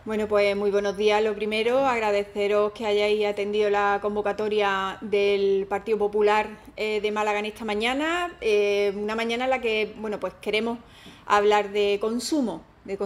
Bueno, pues muy buenos días. Lo primero, agradeceros que hayáis atendido la convocatoria del Partido Popular de Málaga en esta mañana, una mañana en la que, bueno, pues queremos hablar de consumo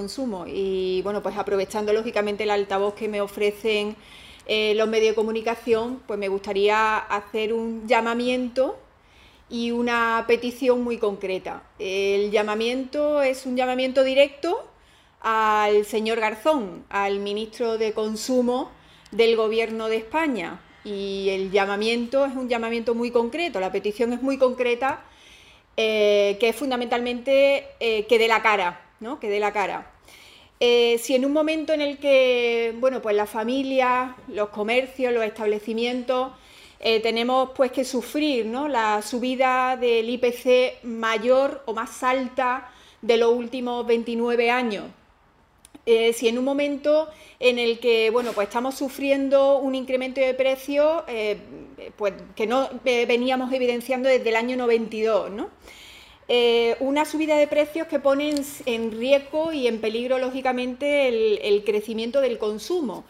y, bueno, pues aprovechando lógicamente el altavoz que me ofrecen los medios de comunicación, pues me gustaría hacer un llamamiento y una petición muy concreta. El llamamiento es un llamamiento directo al señor Garzón, al ministro de Consumo del Gobierno de España. Y el llamamiento es un llamamiento muy concreto, la petición es muy concreta, que es fundamentalmente que dé la cara, ¿no? Que dé la cara. Si en un momento en el que, bueno, pues las familias, los comercios, los establecimientos, tenemos pues que sufrir, ¿no?, la subida del IPC mayor o más alta de los últimos 29 años, si en un momento en el que, bueno, pues estamos sufriendo un incremento de precios pues que no veníamos evidenciando desde el año 92, ¿no? Una subida de precios que pone en riesgo y en peligro, lógicamente, el crecimiento del consumo.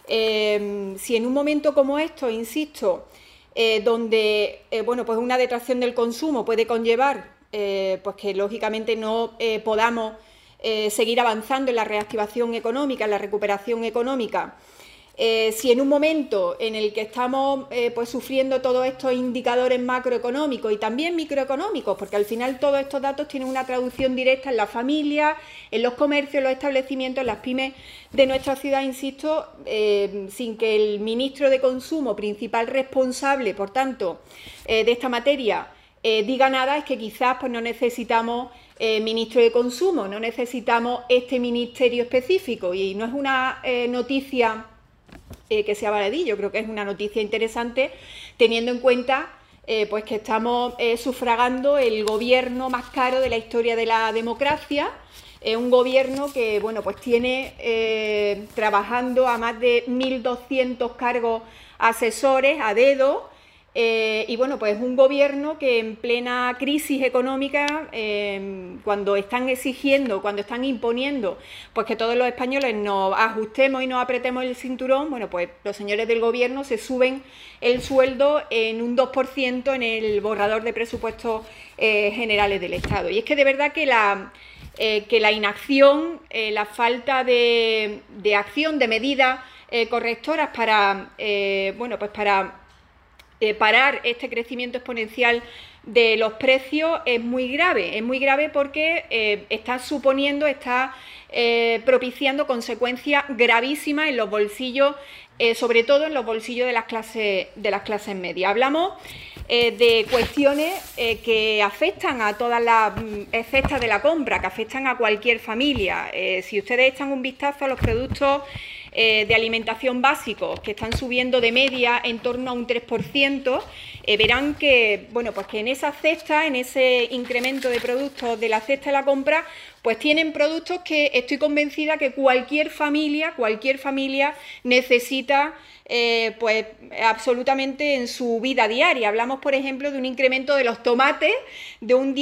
Si en un momento como esto, insisto, donde bueno, pues una detracción del consumo puede conllevar pues que, lógicamente, no podamos seguir avanzando en la reactivación económica, en la recuperación económica. Si en un momento en el que estamos pues sufriendo todos estos indicadores macroeconómicos y también microeconómicos, porque al final todos estos datos tienen una traducción directa en las familias, en los comercios, en los establecimientos, en las pymes de nuestra ciudad, insisto, sin que el ministro de Consumo, principal responsable, por tanto, de esta materia, diga nada, es que quizás pues no necesitamos ministro de Consumo, no necesitamos este ministerio específico, y no es una noticia que sea baladí. Yo creo que es una noticia interesante, teniendo en cuenta pues que estamos sufragando el gobierno más caro de la historia de la democracia, un gobierno que, bueno, pues tiene trabajando a más de 1.200 cargos asesores a dedo. Y bueno, pues un gobierno que en plena crisis económica, cuando están exigiendo, cuando están imponiendo, pues que todos los españoles nos ajustemos y nos apretemos el cinturón, bueno, pues los señores del gobierno se suben el sueldo en un 2% en el borrador de presupuestos generales del Estado. Y es que de verdad que la inacción, la falta de acción, de medidas correctoras para, bueno, pues para parar este crecimiento exponencial de los precios es muy grave porque está suponiendo, está propiciando consecuencias gravísimas en los bolsillos, sobre todo en los bolsillos de las clases medias. Hablamos de cuestiones que afectan a todas las cestas de la compra, que afectan a cualquier familia. Si ustedes echan un vistazo a los productos de alimentación básicos, que están subiendo de media en torno a un 3%, verán que, bueno, pues que en esa cesta, en ese incremento de productos de la cesta de la compra, pues tienen productos que estoy convencida que cualquier familia necesita pues absolutamente en su vida diaria. Hablamos, por ejemplo, de un incremento de los tomates de un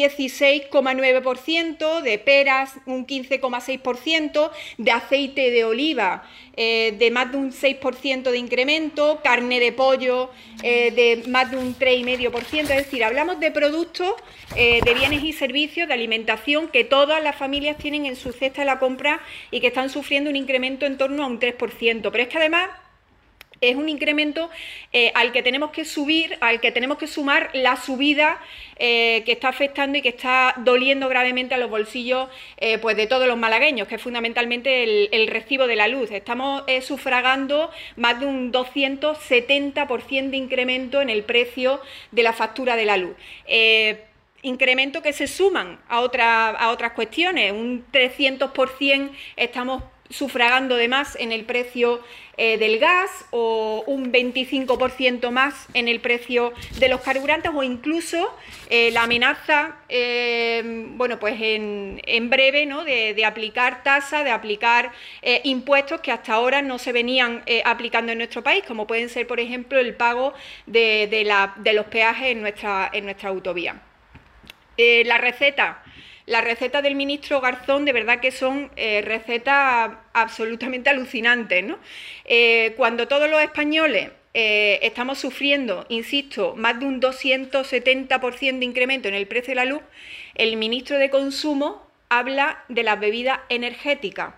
16,9%, de peras un 15,6%, de aceite de oliva de más de un 6% de incremento, carne de pollo de más de un 3,5%. Es decir, hablamos de productos, de bienes y servicios, de alimentación, que todas las familias tienen en su cesta de la compra y que están sufriendo un incremento en torno a un 3%. Pero es que además es un incremento al que tenemos que sumar la subida que está afectando y que está doliendo gravemente a los bolsillos pues de todos los malagueños, que es fundamentalmente el recibo de la luz. Estamos sufragando más de un 270% de incremento en el precio de la factura de la luz. Incremento que se suman a otras cuestiones, un 300% estamos sufragando de más en el precio del gas, o un 25% más en el precio de los carburantes, o incluso la amenaza, bueno, pues en breve, ¿no?, de aplicar tasas, de aplicar impuestos que hasta ahora no se venían aplicando en nuestro país, como pueden ser, por ejemplo, el pago de los peajes en nuestra autovía. La receta las recetas del ministro Garzón de verdad que son recetas absolutamente alucinantes, ¿no? Cuando todos los españoles estamos sufriendo, insisto, más de un 270% de incremento en el precio de la luz, el ministro de Consumo habla de las bebidas energéticas.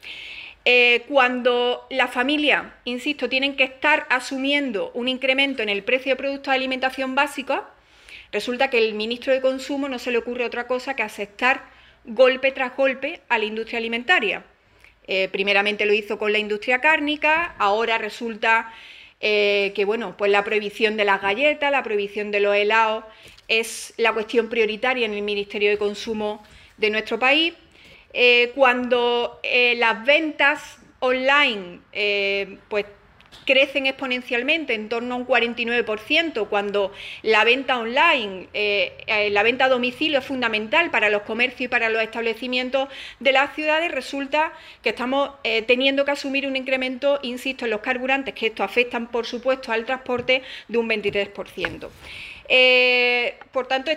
Cuando las familias, insisto, tienen que estar asumiendo un incremento en el precio de productos de alimentación básicos, resulta que el ministro de Consumo no se le ocurre otra cosa que aceptar golpe tras golpe a la industria alimentaria. Primeramente lo hizo con la industria cárnica, ahora resulta que bueno, pues la prohibición de las galletas, la prohibición de los helados es la cuestión prioritaria en el Ministerio de Consumo de nuestro país. Cuando las ventas online pues crecen exponencialmente en torno a un 49%, cuando la venta online, la venta a domicilio es fundamental para los comercios y para los establecimientos de las ciudades, resulta que estamos teniendo que asumir un incremento, insisto, en los carburantes, que esto afectan, por supuesto, al transporte de un 23%. Por tanto,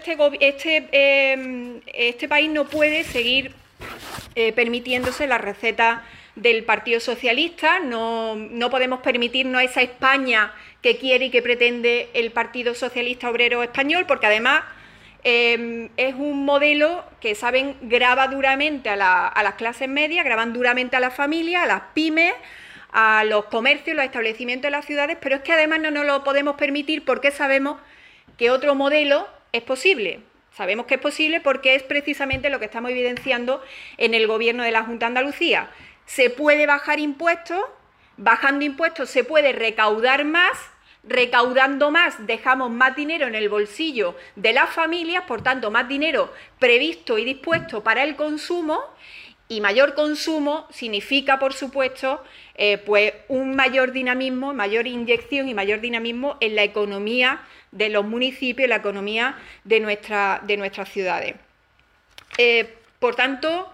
este país no puede seguir permitiéndose la receta del Partido Socialista, no podemos permitirnos esa España que quiere y que pretende el Partido Socialista Obrero Español, porque además es un modelo que, saben, grava duramente a las clases medias, graban duramente a las familias, a las pymes, a los comercios, los establecimientos de las ciudades, pero es que además no nos lo podemos permitir porque sabemos que otro modelo es posible. Sabemos que es posible porque es precisamente lo que estamos evidenciando en el Gobierno de la Junta de Andalucía. Se puede bajar impuestos, bajando impuestos se puede recaudar más, recaudando más dejamos más dinero en el bolsillo de las familias, por tanto más dinero previsto y dispuesto para el consumo, y mayor consumo significa, por supuesto, pues un mayor dinamismo, mayor inyección y mayor dinamismo en la economía de los municipios, en la economía de nuestras ciudades. Por tanto,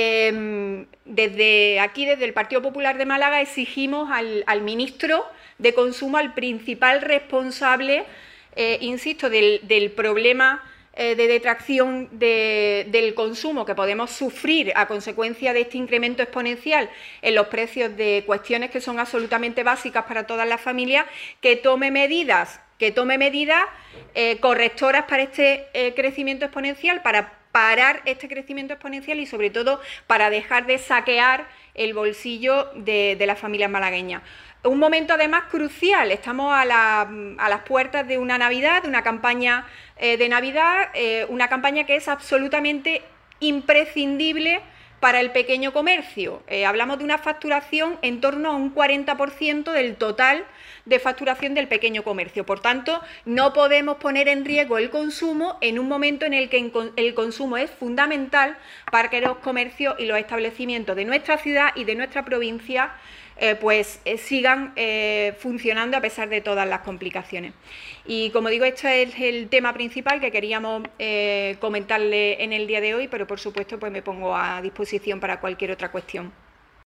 desde aquí, desde el Partido Popular de Málaga, exigimos al ministro de Consumo, al principal responsable, insisto, del problema de detracción del consumo que podemos sufrir a consecuencia de este incremento exponencial en los precios de cuestiones que son absolutamente básicas para todas las familias, que tome medidas correctoras para este crecimiento exponencial, para parar este crecimiento exponencial y, sobre todo, para dejar de saquear el bolsillo de las familias malagueñas. Un momento, además, crucial. Estamos a las puertas de una Navidad, de una campaña de Navidad, una campaña que es absolutamente imprescindible para el pequeño comercio. Hablamos de una facturación en torno a un 40% del total de facturación del pequeño comercio. Por tanto, no podemos poner en riesgo el consumo en un momento en el que el consumo es fundamental para que los comercios y los establecimientos de nuestra ciudad y de nuestra provincia sigan funcionando a pesar de todas las complicaciones. Y como digo, este es el tema principal que queríamos comentarle en el día de hoy, pero por supuesto pues me pongo a disposición para cualquier otra cuestión.